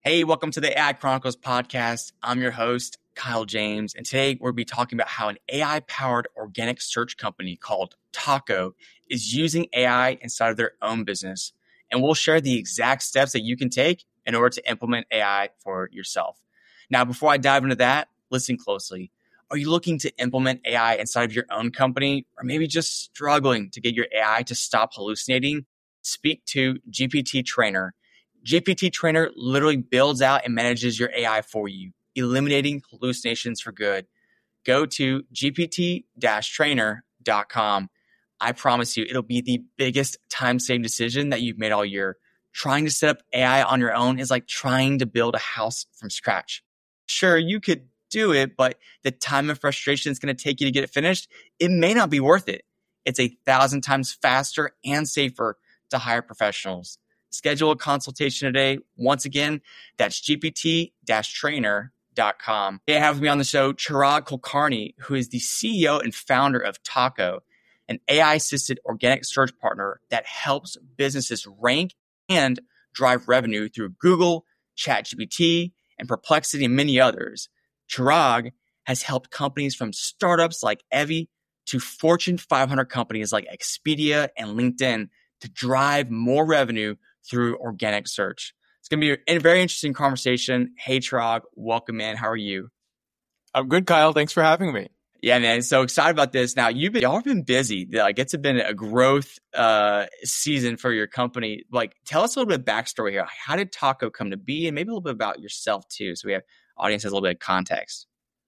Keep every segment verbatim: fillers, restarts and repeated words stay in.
Hey, welcome to the A I Chronicles podcast. I'm your host, Kyle James, and today we'll be talking about how an A I-powered organic search company called Taco is using A I inside of their own business. And we'll share the exact steps that you can take in order to implement A I for yourself. Now, before I dive into that, listen closely. Are you looking to implement A I inside of your own company, or maybe just struggling to get your A I to stop hallucinating? Speak to G P T Trainer. G P T Trainer literally builds out and manages your A I for you, eliminating hallucinations for good. Go to G P T trainer dot com. I promise you, it'll be the biggest time-saving decision that you've made all year. Trying to set up A I on your own is like trying to build a house from scratch. Sure, you could do it, but the time and frustration it's going to take you to get it finished, it may not be worth it. It's a thousand times faster and safer to hire professionals. Schedule a consultation today. Once again, that's G P T trainer dot com. They have with me on the show Chirag Kulkarni, who is the C E O and founder of Taco, an A I-assisted organic search partner that helps businesses rank and drive revenue through Google, ChatGPT, and Perplexity, and many others. Chirag has helped companies from startups like Evie to Fortune five hundred companies like Expedia and LinkedIn to drive more revenue through organic search. It's going to be a very interesting conversation. Hey, Chirag, welcome in. How are you? I'm good, Kyle. Thanks for having me. Yeah, man. So excited about this. Now, you've been, y'all have been busy. Like, it's been a growth uh, season for your company. Like, tell us a little bit of backstory here. How did Taco come to be? And maybe a little bit about yourself, too. So we have audience has a little bit of context.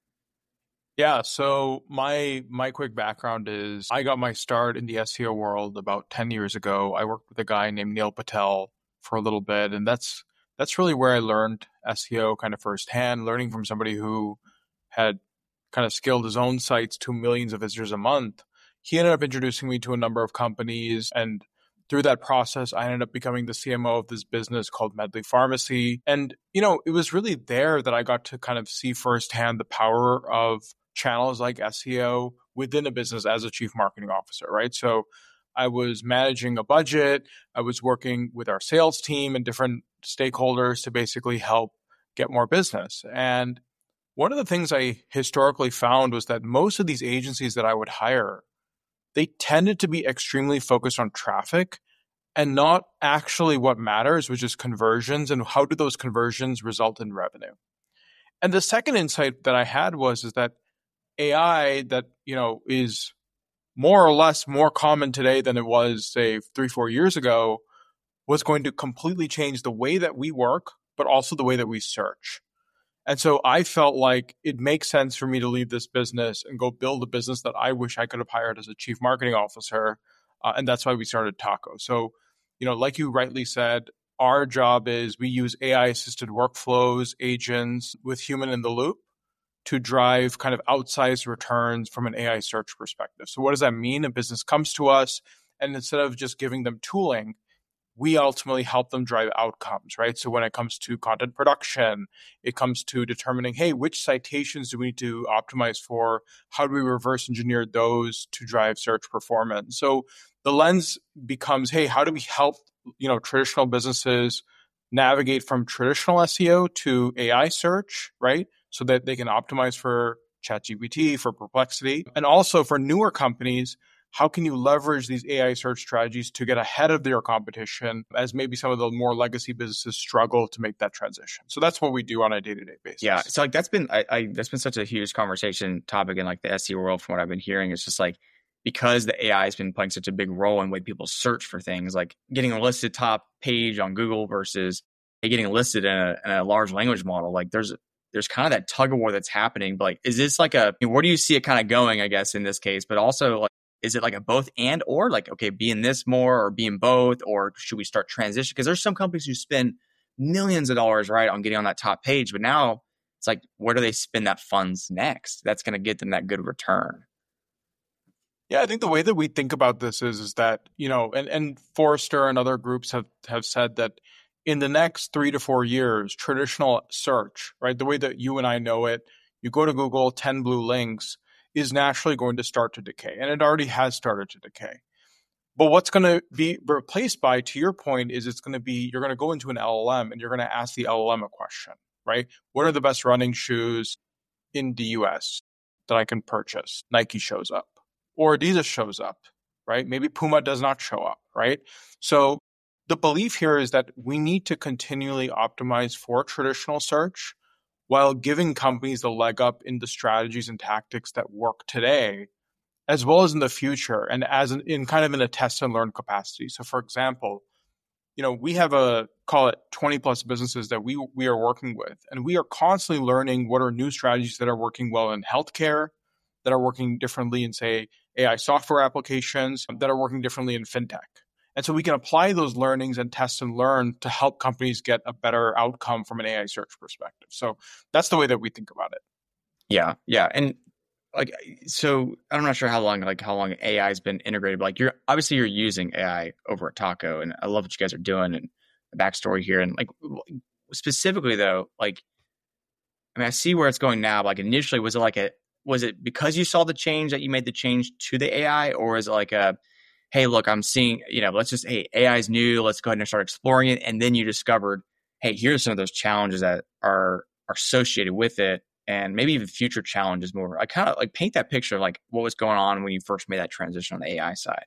Yeah, so my my quick background is I got my start in the S E O world about ten years ago. I worked with a guy named Neil Patel for a little bit, and that's that's really where I learned S E O kind of firsthand, learning from somebody who had kind of scaled his own sites to millions of visitors a month. He ended up introducing me to a number of companies, and through that process, I ended up becoming the C M O of this business called Medley Pharmacy. And, you know, it was really there that I got to kind of see firsthand the power of channels like S E O within a business as a chief marketing officer, right? So I was managing a budget. I was working with our sales team and different stakeholders to basically help get more business. And one of the things I historically found was that most of these agencies that I would hire, they tended to be extremely focused on traffic and not actually what matters, which is conversions and how do those conversions result in revenue. And the second insight that I had was is that A I that, you know, is more or less more common today than it was, say, three, four years ago, was going to completely change the way that we work, but also the way that we search. And so I felt like it makes sense for me to leave this business and go build a business that I wish I could have hired as a chief marketing officer. Uh, and that's why we started Taco. So, you know, like you rightly said, our job is we use A I-assisted workflows, agents with human in the loop to drive kind of outsized returns from an A I search perspective. So what does that mean? A business comes to us, and instead of just giving them tooling, we ultimately help them drive outcomes, right? So when it comes to content production, it comes to determining, hey, which citations do we need to optimize for? How do we reverse engineer those to drive search performance? So the lens becomes, hey, how do we help, you know, traditional businesses navigate from traditional S E O to A I search, right? So that they can optimize for ChatGPT, for Perplexity, and also for newer companies, how can you leverage these A I search strategies to get ahead of their competition as maybe some of the more legacy businesses struggle to make that transition? So that's what we do on a day-to-day basis. Yeah. So like that's been I, I that's been such a huge conversation topic in like the S E O world from what I've been hearing. It's just like because the A I has been playing such a big role in the way people search for things, like getting a listed top page on Google versus getting listed in a, in a large language model. Like there's there's kind of that tug of war that's happening. But like, is this like a where do you see it kind of going? I guess in this case, but also like. Is it like a both and or like, okay, being this more or being both, or should we start transition? Because there's some companies who spend millions of dollars, right, on getting on that top page. But now it's like, where do they spend that funds next? That's going to get them that good return. Yeah, I think the way that we think about this is, is that, you know, and, and Forrester and other groups have, have said that in the next three to four years, traditional search, right, the way that you and I know it, you go to Google, ten blue links, is naturally going to start to decay. And it already has started to decay. But what's going to be replaced by, to your point, is it's going to be, you're going to go into an L L M and you're going to ask the L L M a question, right? What are the best running shoes in the U S that I can purchase? Nike shows up or Adidas shows up, right? Maybe Puma does not show up, right? So the belief here is that we need to continually optimize for traditional search while giving companies the leg up in the strategies and tactics that work today, as well as in the future, and as in, in kind of in a test and learn capacity. So for example, you know, we have a, call it twenty plus businesses that we we are working with, and we are constantly learning what are new strategies that are working well in healthcare, that are working differently in, say, A I software applications, that are working differently in fintech. And so we can apply those learnings and test and learn to help companies get a better outcome from an A I search perspective. So that's the way that we think about it. Yeah, yeah. And like, so I'm not sure how long, like how long A I has been integrated, but like you're obviously you're using A I over at Taco, and I love what you guys are doing and the backstory here. And like specifically though, like, I mean, I see where it's going now, but like initially was it like a, was it because you saw the change that you made the change to the A I, or is it like a, hey, look, I'm seeing, you know, let's just, hey, A I is new, let's go ahead and start exploring it. And then you discovered, hey, here's some of those challenges that are, are associated with it. And maybe even future challenges more. I kind of like paint that picture of like what was going on when you first made that transition on the A I side.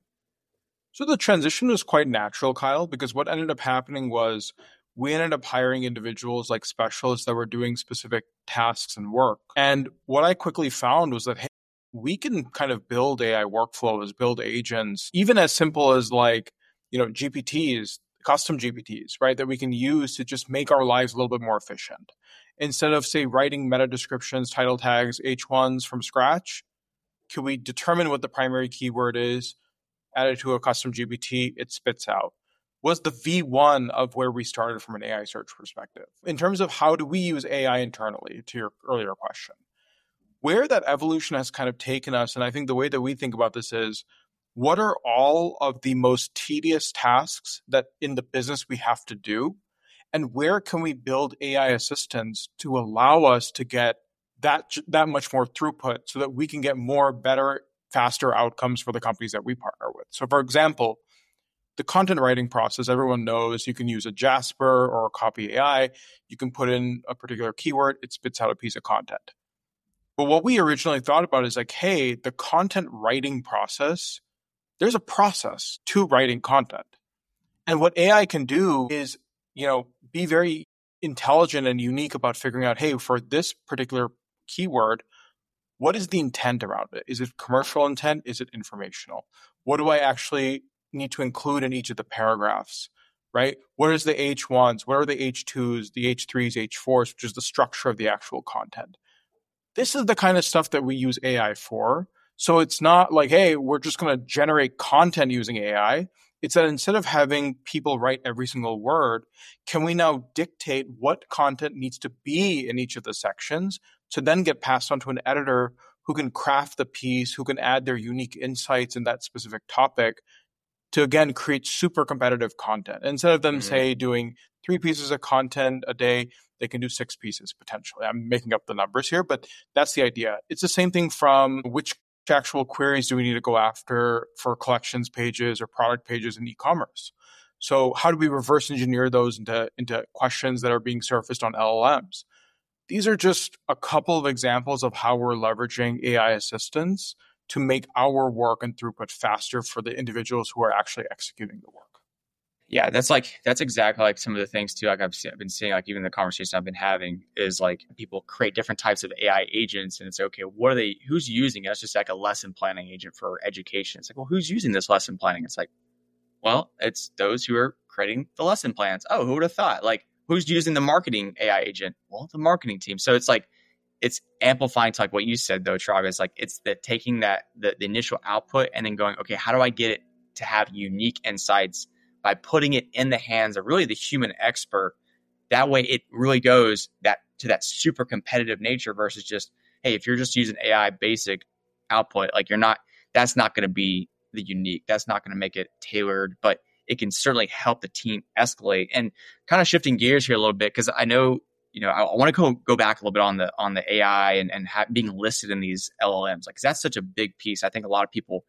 So the transition was quite natural, Kyle, because what ended up happening was we ended up hiring individuals like specialists that were doing specific tasks and work. And what I quickly found was that, hey, we can kind of build A I workflows, build agents, even as simple as like, you know, G P Ts, custom G P Ts, right, that we can use to just make our lives a little bit more efficient. Instead of, say, writing meta descriptions, title tags, H ones from scratch, can we determine what the primary keyword is, add it to a custom G P T, it spits out? Was the V one of where we started from an A I search perspective. In terms of how do we use A I internally, to your earlier question, where that evolution has kind of taken us, and I think the way that we think about this is, what are all of the most tedious tasks that in the business we have to do? And where can we build A I assistants to allow us to get that that much more throughput so that we can get more, better, faster outcomes for the companies that we partner with? So for example, the content writing process, everyone knows you can use a Jasper or a Copy A I. You can put in a particular keyword, it spits out a piece of content. But what we originally thought about is like, hey, the content writing process, there's a process to writing content. And what A I can do is, you know, be very intelligent and unique about figuring out, hey, for this particular keyword, what is the intent around it? Is it commercial intent? Is it informational? What do I actually need to include in each of the paragraphs, right? What is the H ones? What are the H twos, the H threes, H fours, which is the structure of the actual content? This is the kind of stuff that we use A I for. So it's not like, hey, we're just going to generate content using A I. It's that instead of having people write every single word, can we now dictate what content needs to be in each of the sections to then get passed on to an editor who can craft the piece, who can add their unique insights in that specific topic to, again, create super competitive content. Instead of them, mm-hmm. say, doing three pieces of content a day, they can do six pieces potentially. I'm making up the numbers here, but that's the idea. It's the same thing from which actual queries do we need to go after for collections pages or product pages in e-commerce. So how do we reverse engineer those into, into questions that are being surfaced on L L Ms? These are just a couple of examples of how we're leveraging A I assistants to make our work and throughput faster for the individuals who are actually executing the work. Yeah, that's like, that's exactly like some of the things too. Like I've, seen, I've been seeing, like even the conversation I've been having is like people create different types of A I agents, and it's okay, what are they, who's using it? It's just like a lesson planning agent for education. It's like, well, who's using this lesson planning? It's like, well, it's those who are creating the lesson plans. Oh, who would have thought? Like, who's using the marketing A I agent? Well, the marketing team. So it's like, it's amplifying to like what you said though, Travis. Like it's the taking that the, the initial output and then going, okay, how do I get it to have unique insights by putting it in the hands of really the human expert? That way it really goes that to that super competitive nature versus just, hey, if you're just using A I basic output, like you're not, that's not going to be the unique. That's not going to make it tailored, but it can certainly help the team escalate. And kind of shifting gears here a little bit, because I know, you know, I, I want to go go back a little bit on the on the A I and, and ha- being listed in these L L Ms. Like, 'cause that's such a big piece. I think a lot of people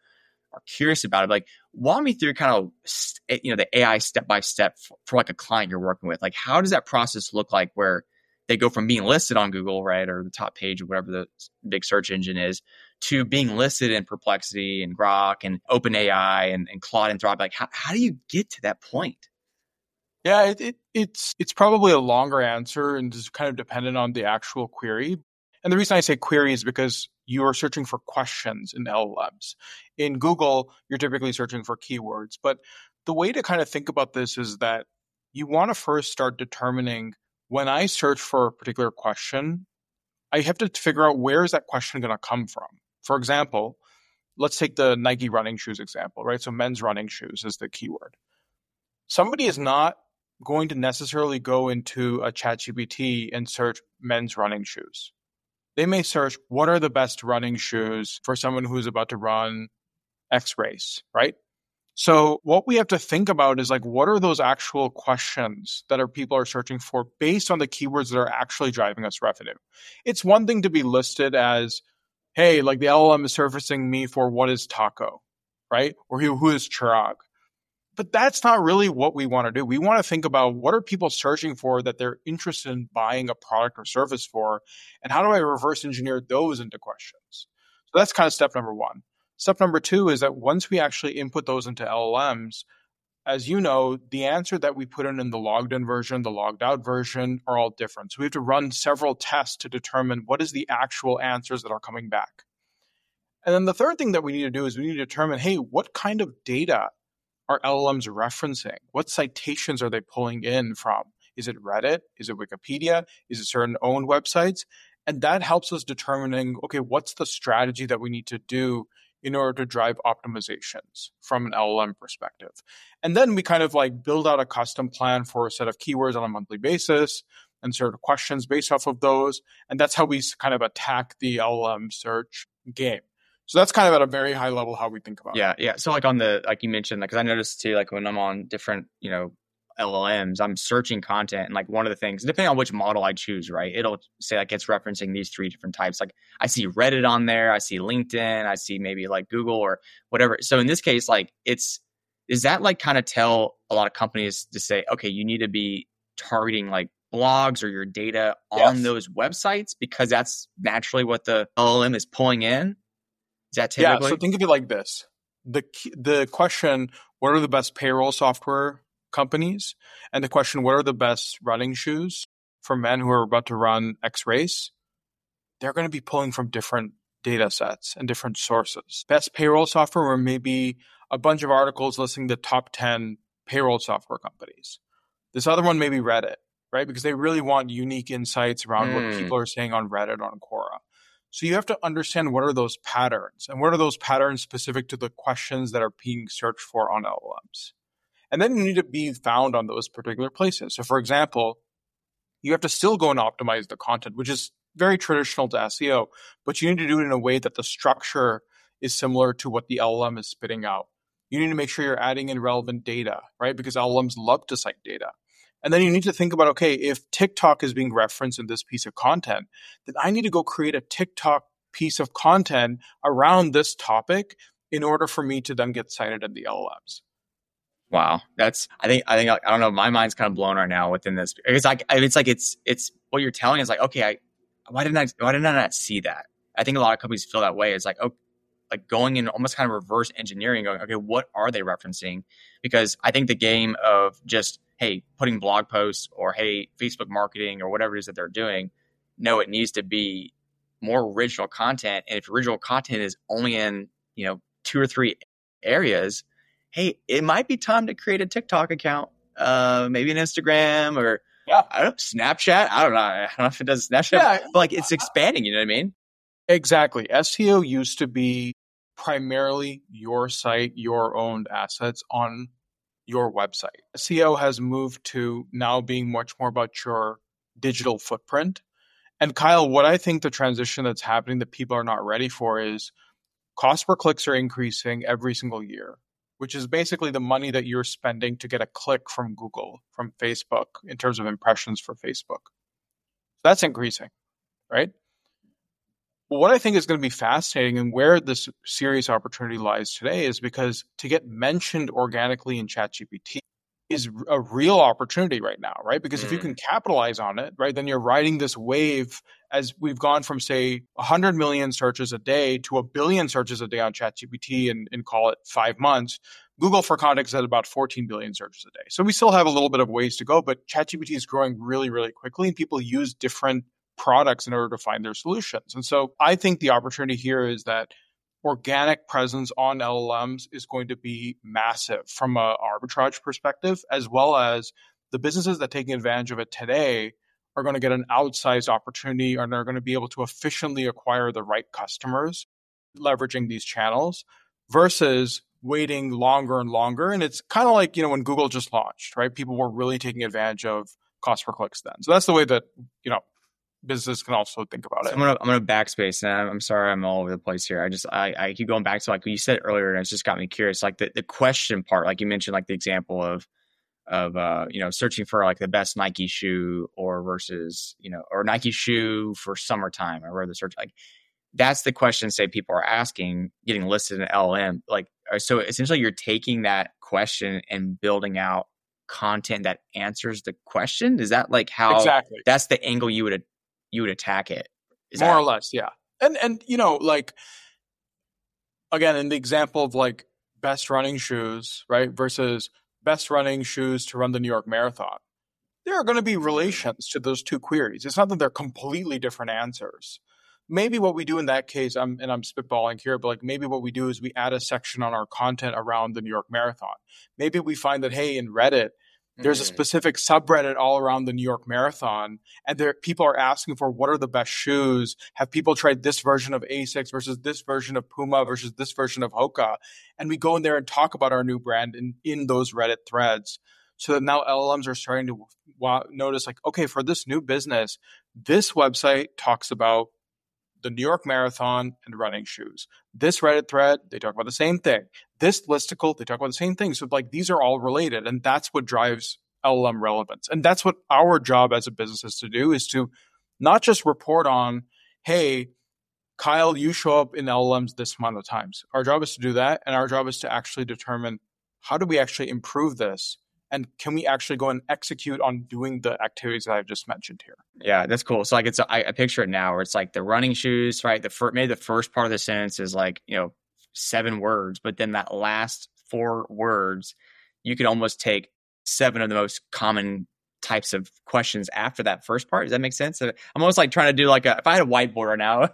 are curious about it. Like, walk me through kind of, you know, the A I step by step for, for like a client you're working with. Like, how does that process look like where they go from being listed on Google, right, or the top page of whatever the big search engine is, to being listed in Perplexity and Grok and OpenAI and, and Claude and Thrive? Like, how, how do you get to that point? Yeah, it, it, it's it's probably a longer answer and is kind of dependent on the actual query. And the reason I say query is because you are searching for questions in L L Ms. In Google, you're typically searching for keywords. But the way to kind of think about this is that you want to first start determining, when I search for a particular question, I have to figure out where is that question going to come from. For example, let's take the Nike running shoes example, right? So men's running shoes is the keyword. Somebody is not going to necessarily go into a ChatGPT and search men's running shoes. They may search, what are the best running shoes for someone who's about to run X race, right? So what we have to think about is like, what are those actual questions that are people are searching for based on the keywords that are actually driving us revenue? It's one thing to be listed as, hey, like the L L M is surfacing me for what is taco, right? Or who, who is Chirag? But that's not really what we want to do. We want to think about, what are people searching for that they're interested in buying a product or service for, and how do I reverse engineer those into questions? So that's kind of step number one. Step number two is that once we actually input those into L L Ms, as you know, the answer that we put in in the logged in version, the logged out version are all different. So we have to run several tests to determine what is the actual answers that are coming back. And then the third thing that we need to do is we need to determine, hey, what kind of data are L L Ms referencing? What citations are they pulling in from? Is it Reddit? Is it Wikipedia? Is it certain owned websites? And that helps us determining, okay, what's the strategy that we need to do in order to drive optimizations from an L L M perspective. And then we kind of like build out a custom plan for a set of keywords on a monthly basis and sort of questions based off of those. And that's how we kind of attack the L L M search game. So that's kind of at a very high level how we think about yeah, it. Yeah, yeah. So like on the, like you mentioned, like, because I noticed too, like when I'm on different, you know, L L Ms, I'm searching content, and like one of the things, depending on which model I choose, right, it'll say like it's referencing these three different types. Like I see Reddit on there, I see LinkedIn, I see maybe like Google or whatever. So in this case, like it's, is that like kind of tell a lot of companies to say, okay, you need to be targeting like blogs or your data on Yes. those websites because that's naturally what the L L M is pulling in? Is that typically? Yeah, so think of it like this. The the question, what are the best payroll software companies? And the question, what are the best running shoes for men who are about to run X race? They're going to be pulling from different data sets and different sources. Best payroll software, or maybe a bunch of articles listing the top ten payroll software companies. This other one may be Reddit, right? Because they really want unique insights around mm. what people are saying on Reddit, on Quora. So you have to understand what are those patterns, and what are those patterns specific to the questions that are being searched for on L L Ms. And then you need to be found on those particular places. So for example, you have to still go and optimize the content, which is very traditional to S E O, but you need to do it in a way that the structure is similar to what the L L M is spitting out. You need to make sure you're adding in relevant data, right? Because L L Ms love to cite data. And then you need to think about, okay, if TikTok is being referenced in this piece of content, then I need to go create a TikTok piece of content around this topic in order for me to then get cited in the L L Ms. Wow, that's I think I think I don't know. My mind's kind of blown right now within this. It's like it's like it's it's what you're telling is like, okay, I why didn't I why didn't I not see that? I think a lot of companies feel that way. It's like, oh, like going in almost kind of reverse engineering, going, okay, what are they referencing? Because I think the game of just, hey, putting blog posts or, hey, Facebook marketing or whatever it is that they're doing, no, it needs to be more original content. And if original content is only in, you know, two or three areas, hey, it might be time to create a TikTok account, uh, maybe an Instagram or yeah. I don't know, Snapchat. I don't know. I don't know if it does Snapchat, yeah. but like it's expanding, you know what I mean? Exactly. S E O used to be primarily your site, your owned assets on your website. S E O has moved to now being much more about your digital footprint. And Kyle, what I think the transition that's happening that people are not ready for is cost per clicks are increasing every single year, which is basically the money that you're spending to get a click from Google, from Facebook, in terms of impressions for Facebook. So that's increasing, right? what I think is going to be fascinating and where this serious opportunity lies today is because to get mentioned organically in ChatGPT is a real opportunity right now, right? Because mm. if you can capitalize on it, right, then you're riding this wave as we've gone from, say, one hundred million searches a day to a billion searches a day on ChatGPT and, and call it five months. Google, for context, had about fourteen billion searches a day. So we still have a little bit of ways to go, but ChatGPT is growing really, really quickly, and people use different products in order to find their solutions. And so I think the opportunity here is that organic presence on L L Ms is going to be massive from an arbitrage perspective, as well as the businesses that are taking advantage of it today are going to get an outsized opportunity and are going to be able to efficiently acquire the right customers leveraging these channels versus waiting longer and longer. And it's kind of like, you know, when Google just launched, right? People were really taking advantage of cost per clicks then. So that's the way that, you know, business can also think about so it. I'm gonna I'm gonna backspace, and I'm, I'm sorry I'm all over the place here. I just I, I keep going back to like what you said earlier, and it's just got me curious. Like the, the question part, like you mentioned, like the example of of uh you know searching for like the best Nike shoe or versus you know or Nike shoe for summertime or where the search like that's the question. Say people are asking, getting listed in L L M. Like so, essentially, you're taking that question and building out content that answers the question. Is that like how exactly that's the angle you would you would attack it? Is more that- or less, yeah. And and you know, like again, in the example of like best running shoes, right, versus best running shoes to run the New York Marathon, there are going to be relations to those two queries. It's not that they're completely different answers. Maybe what we do in that case, I'm, and I'm spitballing here, but like maybe what we do is we add a section on our content around the New York Marathon. Maybe we find that, hey, in Reddit, there's a specific subreddit all around the New York Marathon, and there people are asking for what are the best shoes. Have people tried this version of Asics versus this version of Puma versus this version of Hoka? And we go in there and talk about our new brand in, in those Reddit threads. So that now L L Ms are starting to wow, notice like, okay, for this new business, this website talks about the New York Marathon and running shoes. This Reddit thread, they talk about the same thing. This listicle, they talk about the same thing. So like these are all related, and that's what drives L L M relevance. And that's what our job as a business is to do, is to not just report on, hey, Kyle, you show up in L L Ms this amount of times. Our job is to do that, and our job is to actually determine how do we actually improve this, and can we actually go and execute on doing the activities that I've just mentioned here? Yeah, that's cool. So like it's I, I picture it now where it's like the running shoes, right? The first, maybe the first part of the sentence is like, you know, seven words, but then that last four words, you could almost take seven of the most common types of questions after that first part. Does that make sense? I'm almost like trying to do like a, if I had a whiteboard right now,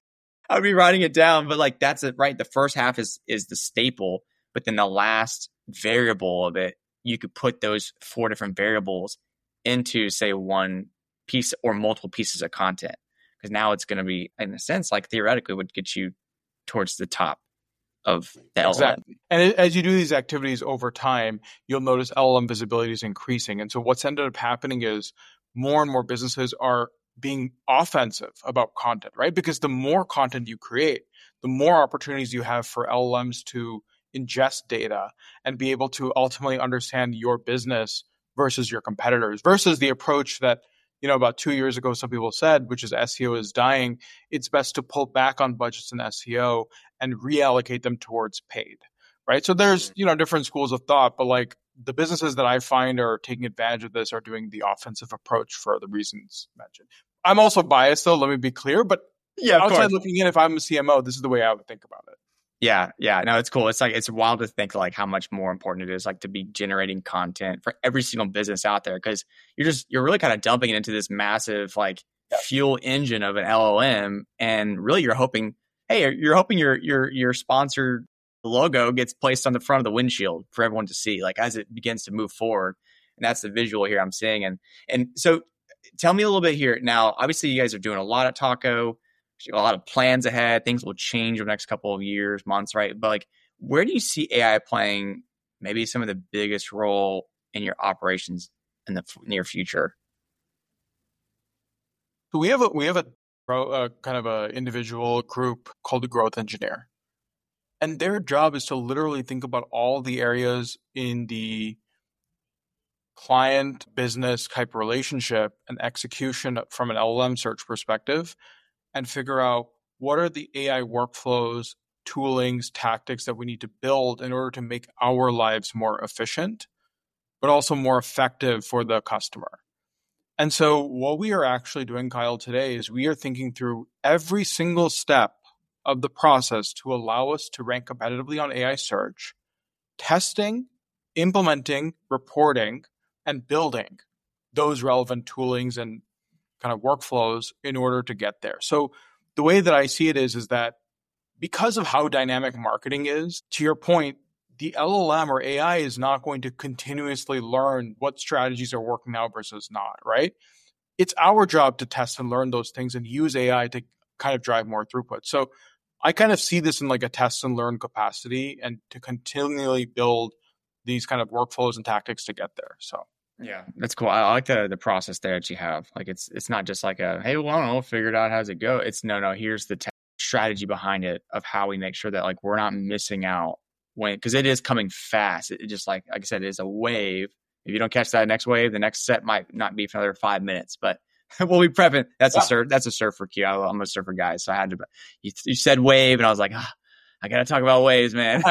I would be writing it down, but like that's it, right? The first half is is the staple, but then the last variable of it, you could put those four different variables into, say, one piece or multiple pieces of content. Because now it's going to be, in a sense, like theoretically would get you towards the top of the L L M. Exactly. And as you do these activities over time, you'll notice L L M visibility is increasing. And so what's ended up happening is more and more businesses are being offensive about content, right? Because the more content you create, the more opportunities you have for L L Ms to ingest data and be able to ultimately understand your business versus your competitors, versus the approach that, you know, about two years ago, some people said, which is S E O is dying. It's best to pull back on budgets in S E O and reallocate them towards paid, right? So there's, you know, different schools of thought, but like the businesses that I find are taking advantage of this are doing the offensive approach for the reasons mentioned. I'm also biased though, let me be clear, but yeah, outside looking in, if I'm a C M O, this is the way I would think about it. Yeah, yeah, no, it's cool. It's like it's wild to think like how much more important it is like to be generating content for every single business out there, because you're just you're really kind of dumping it into this massive like yeah. fuel engine of an L L M, and really you're hoping, hey, you're hoping your your your sponsored logo gets placed on the front of the windshield for everyone to see, like as it begins to move forward, and that's the visual here I'm seeing. And and so, tell me a little bit here now. Obviously, you guys are doing a lot at Taco. A lot of plans ahead. Things will change over the next couple of years, months, right? But like, where do you see A I playing maybe some of the biggest role in your operations in the f- near future? So we have a we have a, a kind of a individual group called the growth engineer, and their job is to literally think about all the areas in the client business type relationship and execution from an L L M search perspective, and figure out what are the A I workflows, toolings, tactics that we need to build in order to make our lives more efficient, but also more effective for the customer. And so what we are actually doing, Kyle, today is we are thinking through every single step of the process to allow us to rank competitively on A I search, testing, implementing, reporting, and building those relevant toolings and kind of workflows in order to get there. So the way that I see it is, is that because of how dynamic marketing is, to your point, the L L M or A I is not going to continuously learn what strategies are working out versus not, right? It's our job to test and learn those things and use A I to kind of drive more throughput. So I kind of see this in like a test and learn capacity and to continually build these kind of workflows and tactics to get there. So yeah, that's cool. I like the the process there that you have. Like it's it's not just like a, hey, well, I don't know, figure it out, how's it go? It's no, no, here's the te- strategy behind it of how we make sure that like we're not missing out when, because it is coming fast. It, it just like like I said, it is a wave. If you don't catch that next wave, the next set might not be for another five minutes. But we'll be prepping. That's yeah. a surf. That's a surfer cue. I, I'm a surfer guy, so I had to. You, you said wave, and I was like, ah, I got to talk about waves, man.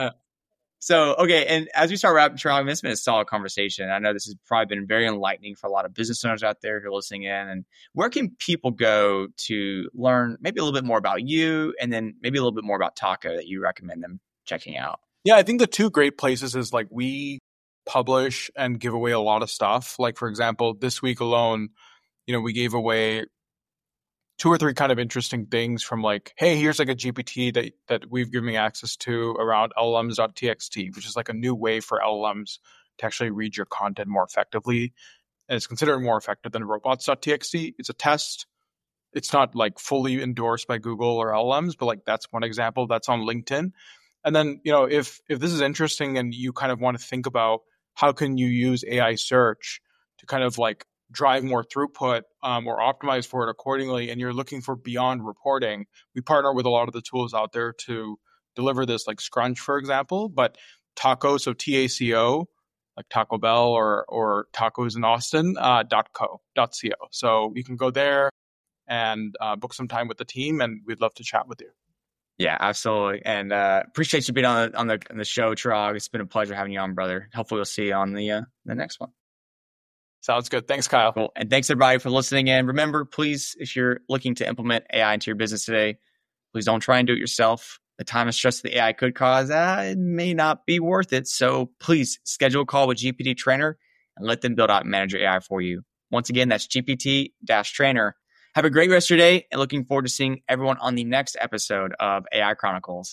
So, okay. And as we start wrapping, Charlie, this has been a solid conversation. I know this has probably been very enlightening for a lot of business owners out there who are listening in. And where can people go to learn maybe a little bit more about you and then maybe a little bit more about Taco that you recommend them checking out? Yeah, I think the two great places is like we publish and give away a lot of stuff. Like, for example, this week alone, you know, we gave away two or three kind of interesting things from like, hey, here's like a G P T that that we've given access to around L L Ms dot T X T, which is like a new way for L L Ms to actually read your content more effectively. And it's considered more effective than robots dot T X T. It's a test. It's not like fully endorsed by Google or L L Ms, but like that's one example. That's on LinkedIn. And then, you know, if if this is interesting and you kind of want to think about how can you use A I search to kind of like drive more throughput um, or optimize for it accordingly, and you're looking for beyond reporting, we partner with a lot of the tools out there to deliver this, like Scrunch, for example. But Taco, so T A C O, like Taco Bell or or Tacos in Austin, uh, dot co, dot co. So you can go there and uh, book some time with the team, and we'd love to chat with you. Yeah, absolutely. And uh, appreciate you being on the, on the on the show, Chirag. It's been a pleasure having you on, brother. Hopefully we'll see you on the uh, the next one. Sounds good. Thanks, Kyle. Cool. And thanks everybody for listening in. Remember, please, if you're looking to implement A I into your business today, please don't try and do it yourself. The time and stress that the A I could cause, uh, it may not be worth it. So please schedule a call with G P T Trainer and let them build out and manage your A I for you. Once again, that's G P T Trainer. Have a great rest of your day and looking forward to seeing everyone on the next episode of A I Chronicles.